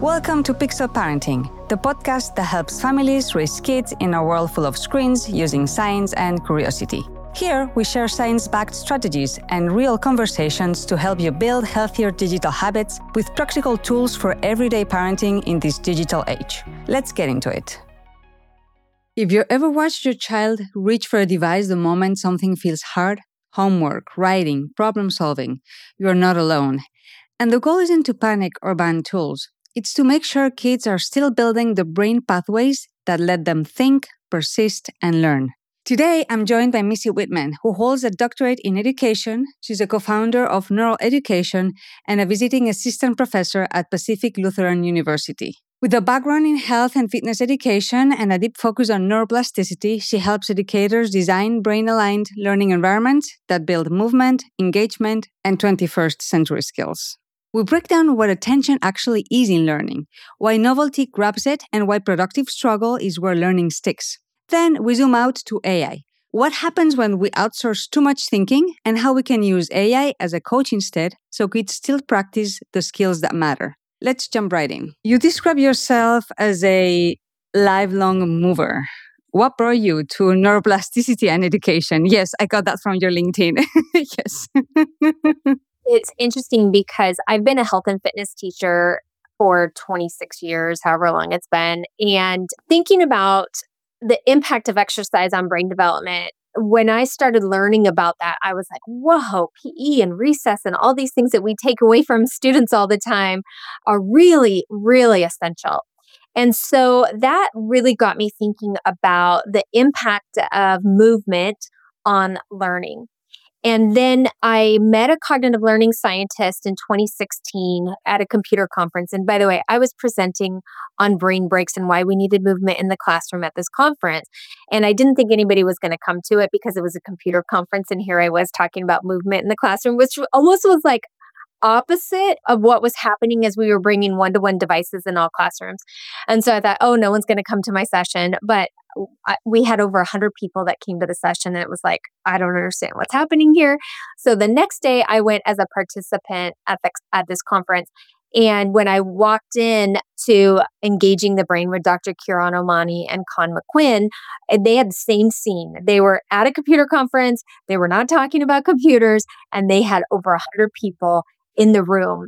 Welcome to Pixel Parenting, the podcast that helps families raise kids in a world full of screens using science and curiosity. Here, we share science-backed strategies and real conversations to help you build healthier digital habits with practical tools for everyday parenting in this digital age. Let's get into it. If you ever watched your child reach for a device the moment something feels hard, homework, writing, problem solving, you are not alone. And the goal isn't to panic or ban tools. It's to make sure kids are still building the brain pathways that let them think, persist, and learn. Today, I'm joined by Missy Whitman, who holds a doctorate in education. She's a co-founder of Neural Education and a visiting assistant professor at Pacific Lutheran University. With a background in health and fitness education and a deep focus on neuroplasticity, she helps educators design brain-aligned learning environments that build movement, engagement, and 21st century skills. We break down what attention actually is in learning, why novelty grabs it, and why productive struggle is where learning sticks. Then we zoom out to AI. What happens when we outsource too much thinking and how we can use AI as a coach instead so kids still practice the skills that matter. Let's jump right in. You describe yourself as a lifelong mover. What brought you to neuroplasticity and education? Yes, I got that from your LinkedIn. Yes. It's interesting because I've been a health and fitness teacher for 26 years, however long it's been, and thinking about the impact of exercise on brain development. When I started learning about that, I was like, whoa, PE and recess and all these things that we take away from students all the time are really, really essential. And so that really got me thinking about the impact of movement on learning. And then I met a cognitive learning scientist in 2016 at a computer conference. And by the way, I was presenting on brain breaks and why we needed movement in the classroom at this conference. And I didn't think anybody was going to come to it because it was a computer conference. And here I was talking about movement in the classroom, which almost was like opposite of what was happening as we were bringing one-to-one devices in all classrooms. And so I thought, oh, no one's going to come to my session. But we had over 100 people that came to the session. And it was like, I don't understand what's happening here. So the next day I went as a participant at this conference. And when I walked in to Engaging the Brain with Dr. Kieran Omani and Con McQuinn, they had the same scene. They were at a computer conference. They were not talking about computers. And they had over 100 people in the room.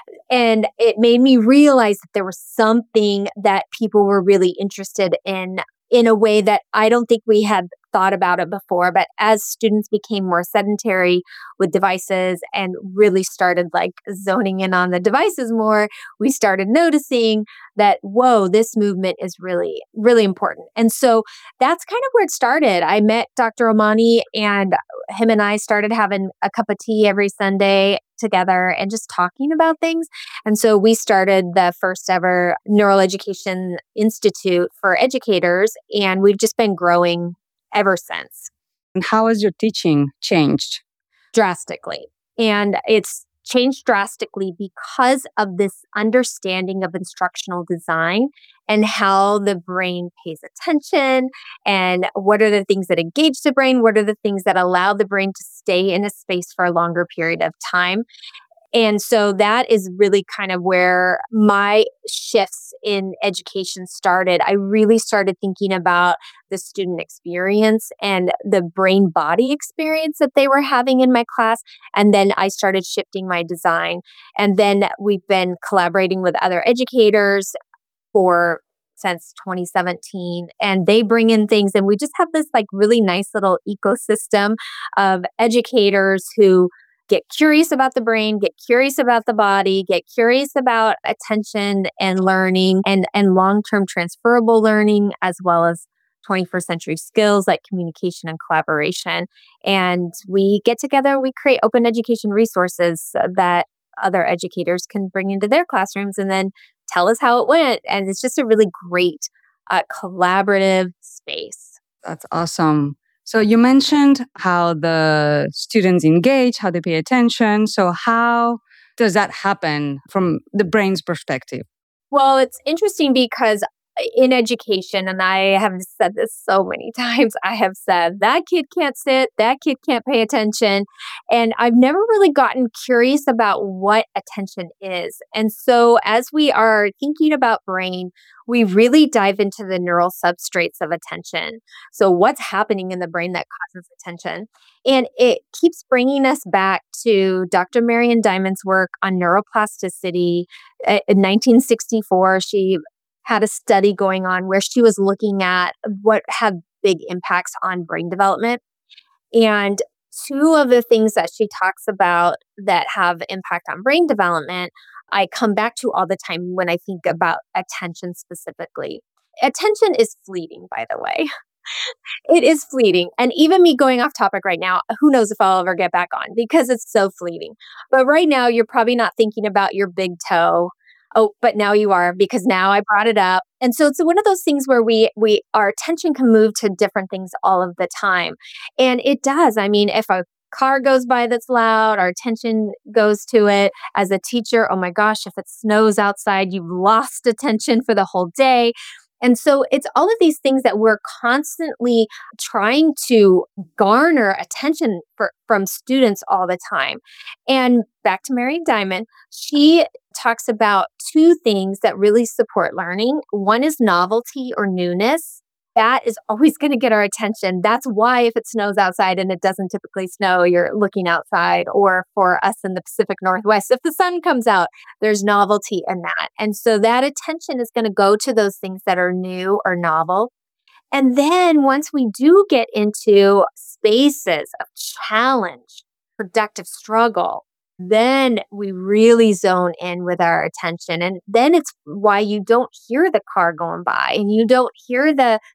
And it made me realize that there was something that people were really interested in a way that I don't think we had thought about it before. But as students became more sedentary with devices and really started like zoning in on the devices more, we started noticing that, whoa, this movement is really, really important. And so that's kind of where it started. I met Dr. Omani and him and I started having a cup of tea every Sunday together and just talking about things. And so we started the first ever Neural Education Institute for educators, and we've just been growing ever since. And how has your teaching changed? Drastically. And it's changed drastically because of this understanding of instructional design and how the brain pays attention and what are the things that engage the brain, what are the things that allow the brain to stay in a space for a longer period of time. And so that is really kind of where my shifts in education started. I really started thinking about the student experience and the brain-body experience that they were having in my class. And then I started shifting my design. And then we've been collaborating with other educators since 2017, and they bring in things, and we just have this like really nice little ecosystem of educators who get curious about the brain, get curious about the body, get curious about attention and learning and long-term transferable learning, as well as 21st century skills like communication and collaboration. And we get together, we create open education resources that other educators can bring into their classrooms and then tell us how it went. And it's just a really great collaborative space. That's awesome. So you mentioned how the students engage, how they pay attention. So how does that happen from the brain's perspective? Well, it's interesting because in education, and I have said this so many times, I have said that kid can't sit, that kid can't pay attention. And I've never really gotten curious about what attention is. And so as we are thinking about brain, we really dive into the neural substrates of attention. So what's happening in the brain that causes attention? And it keeps bringing us back to Dr. Marion Diamond's work on neuroplasticity. In 1964, she had a study going on where she was looking at what had big impacts on brain development. And two of the things that she talks about that have impact on brain development, I come back to all the time when I think about attention specifically. Attention is fleeting, by the way. It is fleeting. And even me going off topic right now, who knows if I'll ever get back on because it's so fleeting. But right now, you're probably not thinking about your big toe. Oh, but now you are because now I brought it up. And so it's one of those things where our attention can move to different things all of the time. And it does. I mean, if a car goes by that's loud, our attention goes to it. As a teacher, oh my gosh, if it snows outside, you've lost attention for the whole day. And so it's all of these things that we're constantly trying to garner attention from students all the time. And back to Mary Diamond, she talks about two things that really support learning. One is novelty or newness. That is always going to get our attention. That's why if it snows outside and it doesn't typically snow, you're looking outside. Or for us in the Pacific Northwest, if the sun comes out, there's novelty in that. And so that attention is going to go to those things that are new or novel. And then once we do get into spaces of challenge, productive struggle, then we really zone in with our attention. And then it's why you don't hear the car going by and you don't hear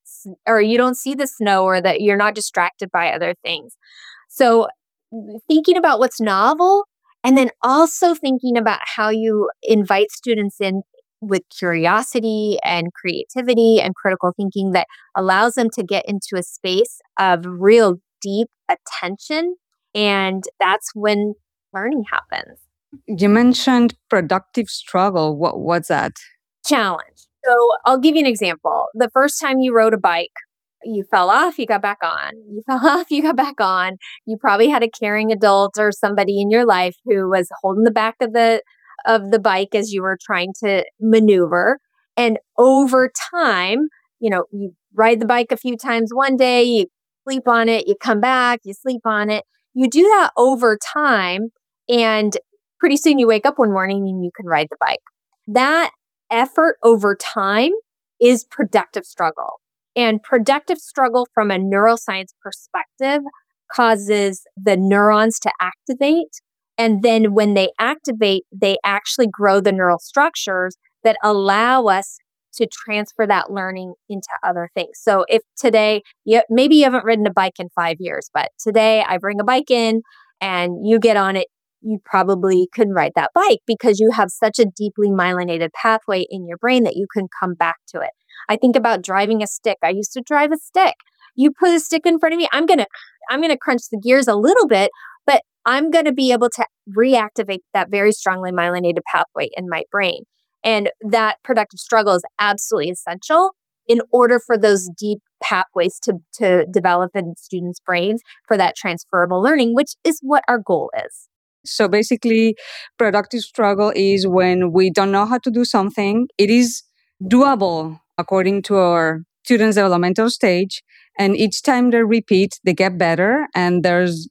you don't see the snow or that you're not distracted by other things. So thinking about what's novel and then also thinking about how you invite students in with curiosity and creativity and critical thinking that allows them to get into a space of real deep attention. And that's when learning happens. You mentioned productive struggle. What's that? Challenge. So I'll give you an example. The first time you rode a bike, you fell off, you got back on. You fell off, you got back on. You probably had a caring adult or somebody in your life who was holding the back of the bike as you were trying to maneuver. And over time, you ride the bike a few times one day, you sleep on it, you come back, you sleep on it. You do that over time, and pretty soon you wake up one morning and you can ride the bike. That effort over time is productive struggle. And productive struggle from a neuroscience perspective causes the neurons to activate. And then when they activate, they actually grow the neural structures that allow us to transfer that learning into other things. So if today, maybe you haven't ridden a bike in 5 years, but today I bring a bike in and you get on it, you probably couldn't ride that bike because you have such a deeply myelinated pathway in your brain that you can come back to it. I think about driving a stick. I used to drive a stick. You put a stick in front of me, I'm gonna crunch the gears a little bit, but I'm gonna be able to reactivate that very strongly myelinated pathway in my brain. And that productive struggle is absolutely essential in order for those deep pathways to develop in students' brains for that transferable learning, which is what our goal is. So basically, productive struggle is when we don't know how to do something. It is doable according to our students' developmental stage. And each time they repeat, they get better. And there's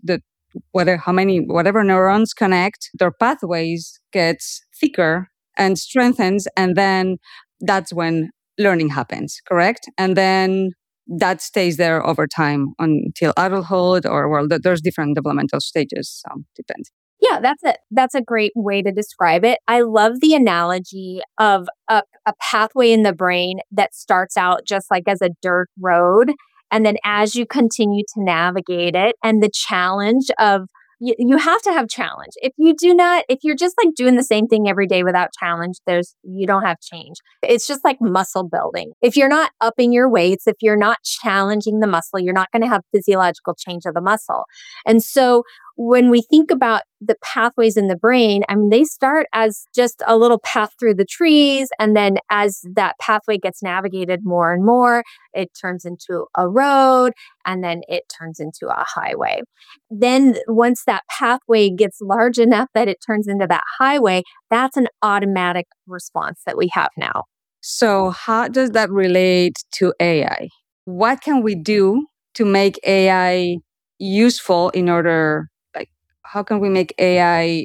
whatever neurons connect, their pathways gets thicker and strengthens. And then that's when learning happens, correct? And then that stays there over time until adulthood there's different developmental stages. So depends. Yeah, that's a great way to describe it. I love the analogy of a pathway in the brain that starts out just like as a dirt road. And then as you continue to navigate it and the challenge of you have to have challenge. If you're just like doing the same thing every day without challenge, you don't have change. It's just like muscle building. If you're not upping your weights, if you're not challenging the muscle, you're not going to have physiological change of the muscle. And so when we think about the pathways in the brain, I mean, they start as just a little path through the trees. And then as that pathway gets navigated more and more, it turns into a road and then it turns into a highway. Then once that pathway gets large enough that it turns into that highway, that's an automatic response that we have now. So how does that relate to AI? What can we do to make AI useful in order, like, how can we make AI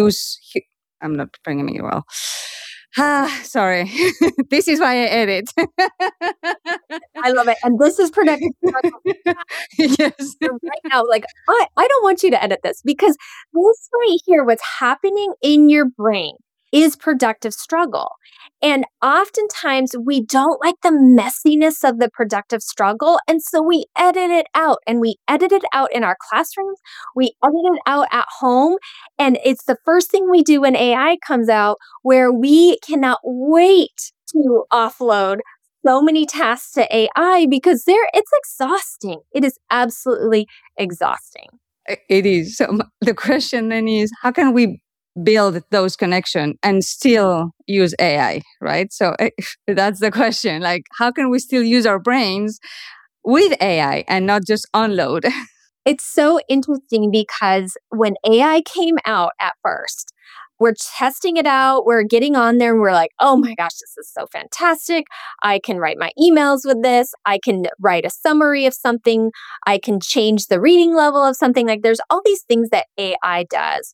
I'm not framing it well. Sorry. This is why I edit. I love it. And this is productive struggle. Yes. Right now, like, I don't want you to edit this because this right here, what's happening in your brain is productive struggle. And oftentimes we don't like the messiness of the productive struggle. And so we edit it out, and we edit it out in our classrooms. We edit it out at home. And it's the first thing we do when AI comes out, where we cannot wait to offload so many tasks to AI because it's exhausting. It is absolutely exhausting. It is. So the question then is, how can we build those connections and still use AI, right? So that's the question. Like, how can we still use our brains with AI and not just unload? It's so interesting because when AI came out at first, we're testing it out, we're getting on there, and we're like, oh my gosh, this is so fantastic. I can write my emails with this. I can write a summary of something. I can change the reading level of something. Like, there's all these things that AI does.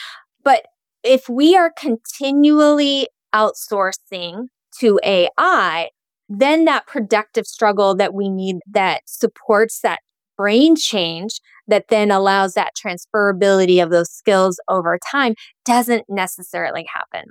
But if we are continually outsourcing to AI, then that productive struggle that we need that supports that brain change that then allows that transferability of those skills over time doesn't necessarily happen.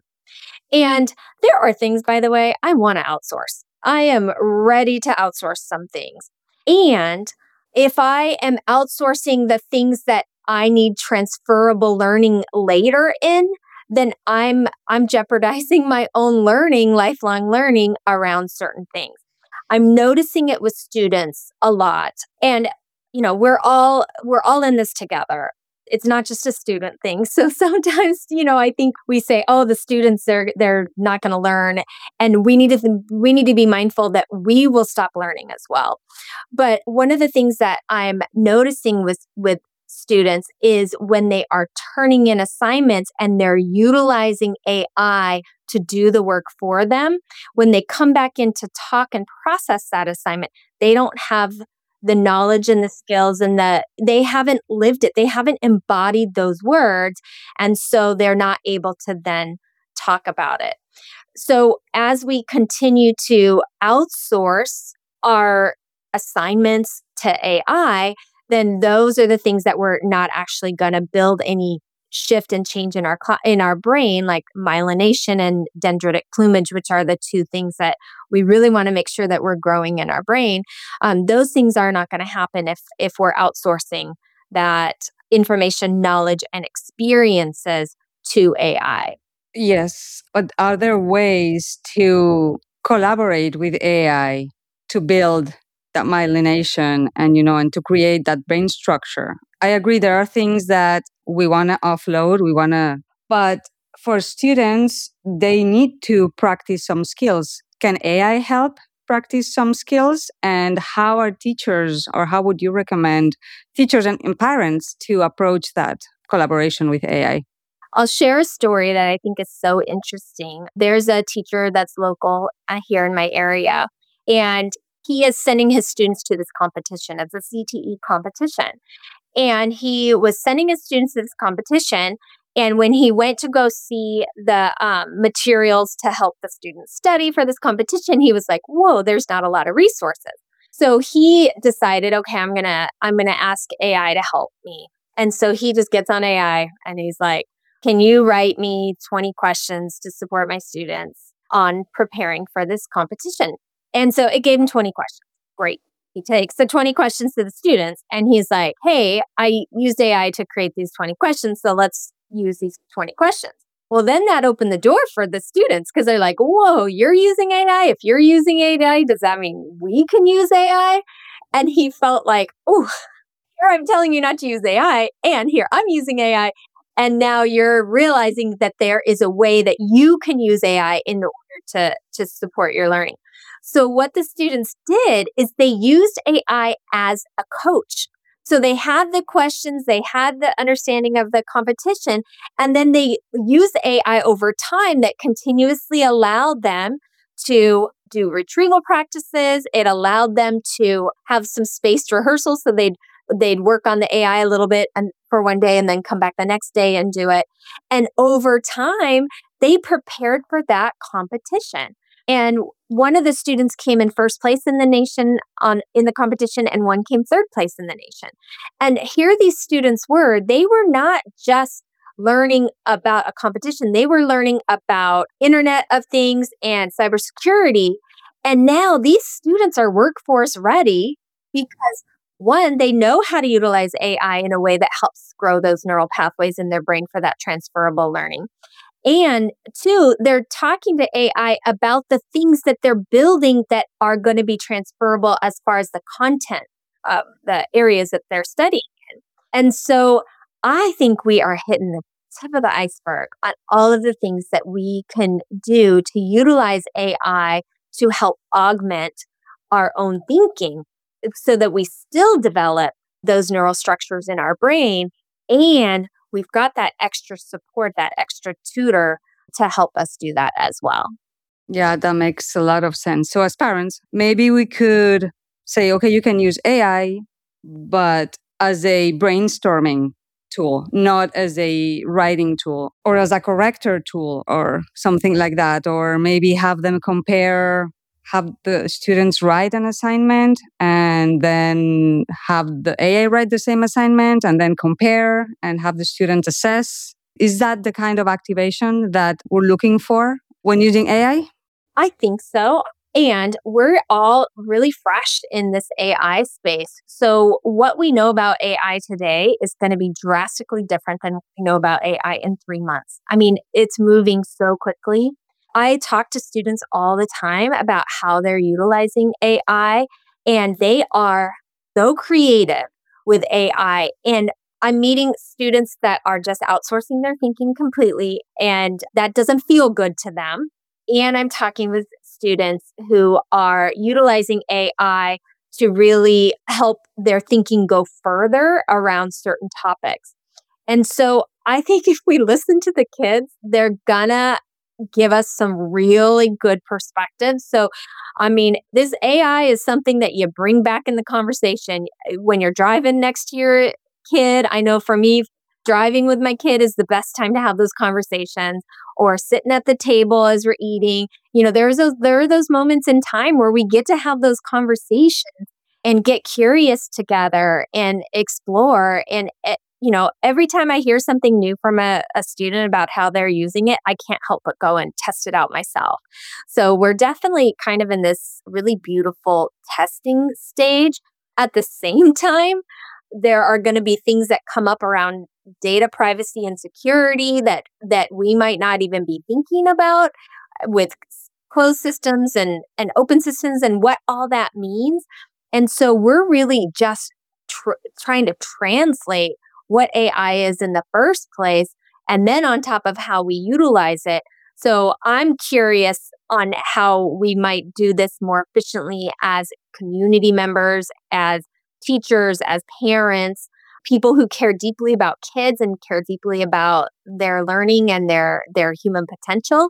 And there are things, by the way, I want to outsource. I am ready to outsource some things. And if I am outsourcing the things that I need transferable learning later in, then I'm jeopardizing my own learning, lifelong learning around certain things. I'm noticing it with students a lot. And we're all in this together. It's not just a student thing. So sometimes, I think we say, oh, the students, they're not going to learn. And we need to be mindful that we will stop learning as well. But one of the things that I'm noticing with students is when they are turning in assignments and they're utilizing AI to do the work for them, when they come back in to talk and process that assignment, they don't have the knowledge and the skills and they haven't lived it. They haven't embodied those words. And so they're not able to then talk about it. So as we continue to outsource our assignments to AI, then those are the things that we're not actually going to build any shift and change in our brain, like myelination and dendritic plumage, which are the two things that we really want to make sure that we're growing in our brain. Those things are not going to happen if we're outsourcing that information, knowledge, and experiences to AI. Yes, but are there ways to collaborate with AI to build that myelination and to create that brain structure? I agree there are things that we want to offload, but for students, they need to practice some skills. Can AI help practice some skills? And how are teachers, or how would you recommend teachers and parents to approach that collaboration with AI? I'll share a story that I think is so interesting. There's a teacher that's local here in my area, and he is sending his students to this competition. It's a CTE competition. And he was sending his students to this competition. And when he went to go see the materials to help the students study for this competition, he was like, whoa, there's not a lot of resources. So he decided, okay, I'm gonna ask AI to help me. And so he just gets on AI and he's like, can you write me 20 questions to support my students on preparing for this competition? And so it gave him 20 questions. Great. He takes the 20 questions to the students and he's like, hey, I used AI to create these 20 questions. So let's use these 20 questions. Well, then that opened the door for the students because they're like, whoa, you're using AI. If you're using AI, does that mean we can use AI? And he felt like, oh, here I'm telling you not to use AI, and here I'm using AI. And now you're realizing that there is a way that you can use AI in order to support your learning. So what the students did is they used AI as a coach. So they had the questions, they had the understanding of the competition, and then they used AI over time that continuously allowed them to do retrieval practices. It allowed them to have some spaced rehearsals. So they'd work on the AI a little bit and for one day and then come back the next day and do it. And over time, they prepared for that competition. And one of the students came in first place in the nation in the competition, and one came third place in the nation. And here these students they were not just learning about a competition, they were learning about Internet of Things and cybersecurity. And now these students are workforce ready because one, they know how to utilize AI in a way that helps grow those neural pathways in their brain for that transferable learning. And two, they're talking to AI about the things that they're building that are going to be transferable as far as the content of the areas that they're studying in. And so I think we are hitting the tip of the iceberg on all of the things that we can do to utilize AI to help augment our own thinking so that we still develop those neural structures in our brain, and we've got that extra support, that extra tutor to help us do that as well. Yeah, that makes a lot of sense. So as parents, maybe we could say, okay, you can use AI, but as a brainstorming tool, not as a writing tool or as a corrector tool or something like that. Or maybe have the students write an assignment and then have the AI write the same assignment and then compare and have the students assess. Is that the kind of activation that we're looking for when using AI? I think so. And we're all really fresh in this AI space. So what we know about AI today is going to be drastically different than what we know about AI in 3 months. I mean, it's moving so quickly. I talk to students all the time about how they're utilizing AI, and they are so creative with AI. And I'm meeting students that are just outsourcing their thinking completely, and that doesn't feel good to them. And I'm talking with students who are utilizing AI to really help their thinking go further around certain topics. And so I think if we listen to the kids, they're gonna give us some really good perspective. So, I mean, this AI is something that you bring back in the conversation when you're driving next to your kid. I know for me, driving with my kid is the best time to have those conversations, or sitting at the table as we're eating. You know, there are those moments in time where we get to have those conversations and get curious together and explore. And every time I hear something new from a student about how they're using it, I can't help but go and test it out myself. So we're definitely kind of in this really beautiful testing stage. At the same time, there are going to be things that come up around data privacy and security that we might not even be thinking about with closed systems and open systems and what all that means. And so we're really just trying to translate what AI is in the first place, and then on top of how we utilize it. So I'm curious on how we might do this more efficiently as community members, as teachers, as parents, people who care deeply about kids and care deeply about their learning and their human potential.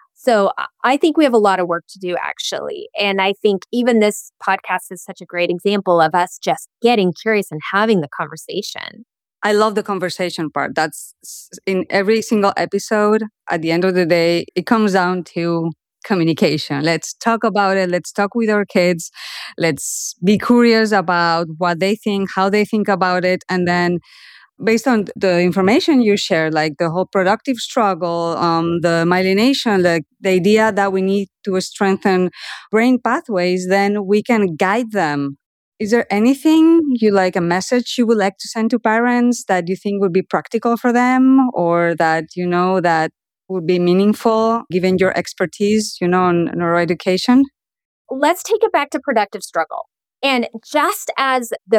So I think we have a lot of work to do, actually. And I think even this podcast is such a great example of us just getting curious and having the conversation. I love the conversation part. That's in every single episode. At the end of the day, it comes down to communication. Let's talk about it. Let's talk with our kids. Let's be curious about what they think, how they think about it. And then based on the information you shared, like the whole productive struggle, the myelination, the idea that we need to strengthen brain pathways, then we can guide them. Is there anything a message you would like to send to parents that you think would be practical for them, or that that would be meaningful given your expertise, on neuroeducation? Let's take it back to productive struggle. And just as the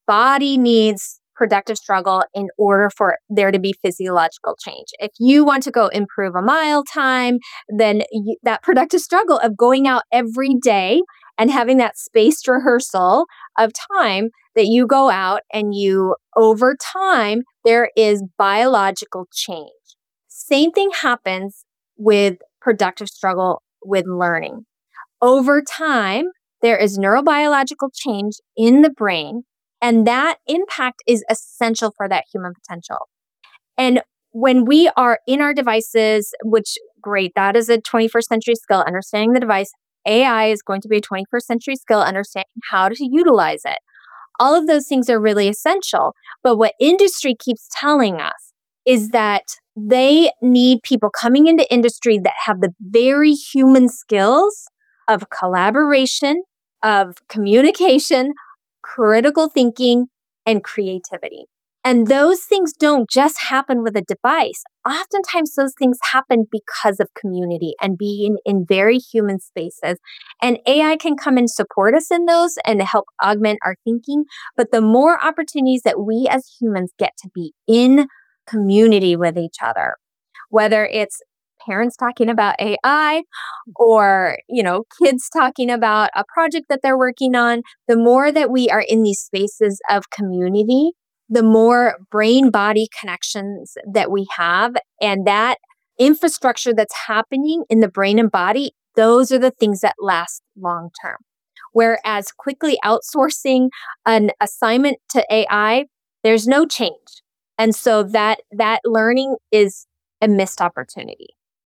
body needs productive struggle in order for there to be physiological change. If you want to go improve a mile time, then that productive struggle of going out every day and having that spaced rehearsal of time that you go out and you, over time, there is biological change. Same thing happens with productive struggle with learning. Over time, there is neurobiological change in the brain, and that impact is essential for that human potential. And when we are in our devices, which great, that is a 21st century skill, understanding the device. AI is going to be a 21st century skill, understanding how to utilize it. All of those things are really essential. But what industry keeps telling us is that they need people coming into industry that have the very human skills of collaboration, of communication, critical thinking, and creativity. And those things don't just happen with a device. Oftentimes those things happen because of community and being in very human spaces. And AI can come and support us in those and help augment our thinking. But the more opportunities that we as humans get to be in community with each other, whether it's parents talking about AI or, kids talking about a project that they're working on, the more that we are in these spaces of community, the more brain-body connections that we have, and that infrastructure that's happening in the brain and body, those are the things that last long-term. Whereas quickly outsourcing an assignment to AI, there's no change. And so that learning is a missed opportunity.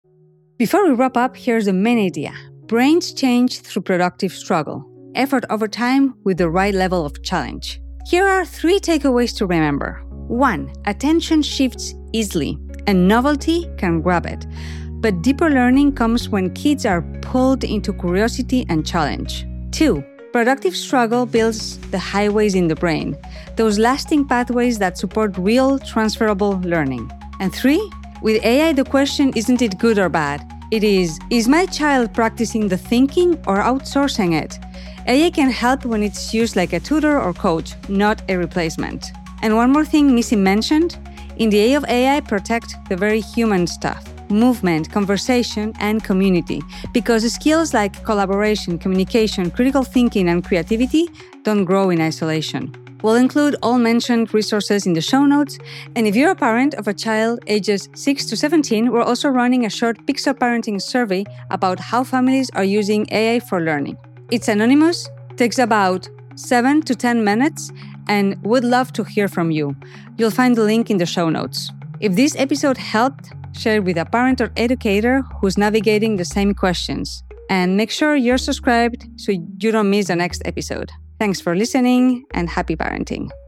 Before we wrap up, here's the main idea. Brains change through productive struggle, effort over time with the right level of challenge. Here are 3 takeaways to remember. 1. Attention shifts easily, and novelty can grab it. But deeper learning comes when kids are pulled into curiosity and challenge. 2. Productive struggle builds the highways in the brain, those lasting pathways that support real, transferable learning. And 3. With AI, the question isn't it good or bad? It is my child practicing the thinking or outsourcing it? AI can help when it's used like a tutor or coach, not a replacement. And one more thing Missy mentioned, in the age of AI, protect the very human stuff, movement, conversation, and community, because skills like collaboration, communication, critical thinking, and creativity don't grow in isolation. We'll include all mentioned resources in the show notes, and if you're a parent of a child ages 6 to 17, we're also running a short Pixel parenting survey about how families are using AI for learning. It's anonymous, takes about 7 to 10 minutes, and would love to hear from you. You'll find the link in the show notes. If this episode helped, share it with a parent or educator who's navigating the same questions. And make sure you're subscribed so you don't miss the next episode. Thanks for listening and happy parenting.